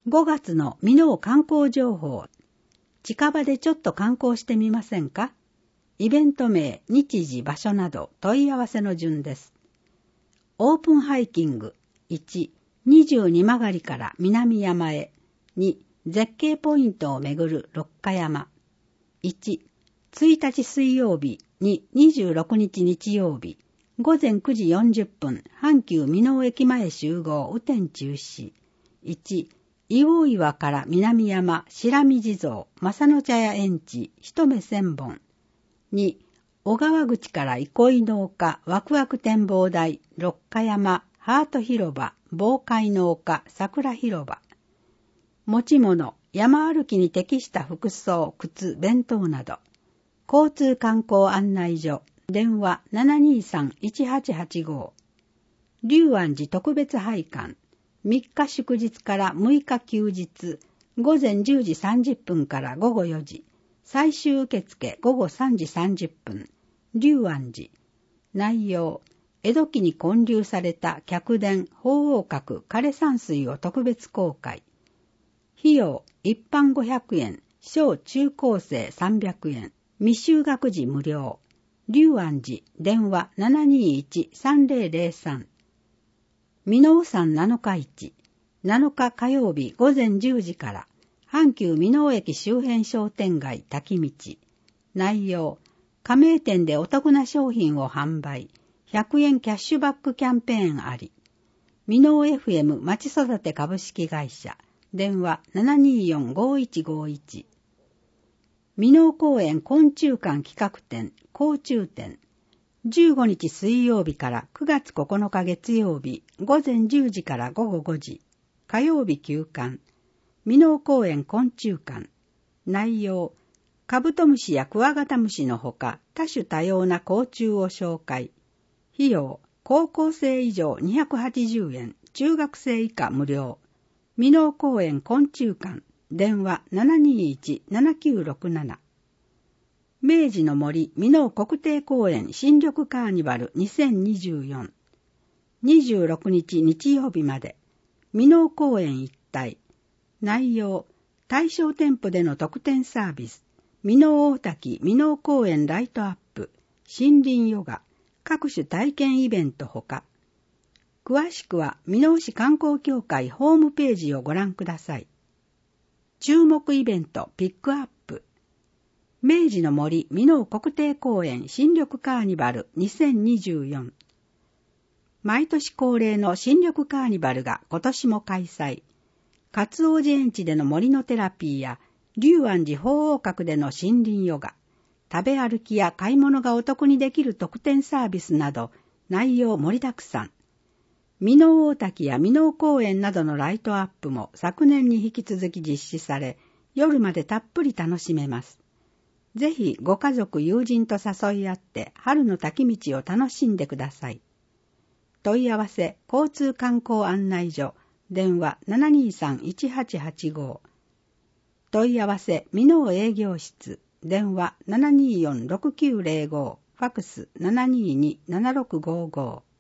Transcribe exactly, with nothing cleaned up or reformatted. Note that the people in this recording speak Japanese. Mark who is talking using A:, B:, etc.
A: ごがつの箕面観光情報。近場でちょっと観光してみませんか？イベント名、日時、場所など問い合わせの順です。オープンハイキング。いち、にじゅうに曲がりから南山へ。に、絶景ポイントを巡る六花山。いち、ついたち水曜日。に、にじゅうろくにち日曜日。ごぜんくじよんじゅっぷん、阪急箕面駅前集合、雨天中止。いち、硫黄岩から南山、白見地蔵、正野茶屋園地、一目千本。に、小川口から憩いの丘、ワクワク展望台、六花山、ハート広場、防海の丘、桜広場。持ち物、山歩きに適した服装、靴、弁当など。交通観光案内所、電話 ななにさんいちはちはちご。龍安寺特別拝観。みっか祝日からむいか休日、ごぜんじゅうじさんじゅっぷんからごごよじ、最終受付ごごさんじさんじゅっぷん、龍安寺。内容、江戸期に建立された客殿、鳳凰閣、枯山水を特別公開。費用、一般ごひゃくえん、小中高生さんびゃくえん、未就学児無料。龍安寺、電話 ななにいちさんぜろぜろさん。箕面山なのか市、なのか火曜日ごぜんじゅうじから、阪急箕面駅周辺商店街滝道。内容、加盟店でお得な商品を販売、ひゃくえんキャッシュバックキャンペーンあり。箕面 エフエム まち育て株式会社、電話 ななによんごいちごいち。箕面公園昆虫館企画展、甲虫展。じゅうごにち水曜日からくがつここのか月曜日、ごぜんじゅうじからごごごじ、火曜日休館、箕面公園昆虫館。内容、カブトムシやクワガタムシのほか、多種多様な甲虫を紹介。費用、高校生以上にひゃくはちじゅうえん、中学生以下無料。箕面公園昆虫館、電話 ななにいちななきゅうろくなな。明治の森箕面国定公園新緑カーニバルにせんにじゅうよん。にじゅうろくにち日曜日まで。箕面公園一帯。内容、対象店舗での特典サービス。箕面大滝箕面公園ライトアップ。森林ヨガ。各種体験イベントほか。詳しくは箕面市観光協会ホームページをご覧ください。注目イベントピックアップ。明治の森箕面国定公園新緑カーニバルにせんにじゅうよん。毎年恒例の新緑カーニバルが今年も開催。勝王寺園地での森のテラピーや龍安寺鳳凰閣での森林ヨガ、食べ歩きや買い物がお得にできる特典サービスなど内容盛りだくさん。箕面大滝や箕面公園などのライトアップも昨年に引き続き実施され、夜までたっぷり楽しめます。ぜひご家族友人と誘い合って春の滝道を楽しんでください。問い合わせ交通観光案内所、電話 ななにさんいちはちはちご。問い合わせ箕面営業室、電話 ななによんろくきゅうぜろご、ファクス ななににななろくごご。